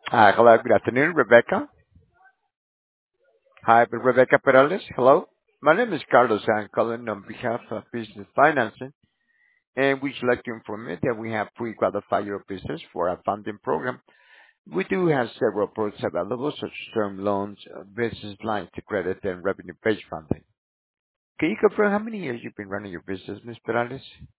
Hello, good afternoon, Rebecca. Hi, Rebecca Perales. Hello. My name is Carlos. I'm calling on behalf of Business Financing, and we'd like to inform you that we have pre-qualified your business for a funding program. We do have several products available, such as term loans, business lines to credit, and revenue-based funding. Can you confirm how many years you've been running your business, Ms. Perales?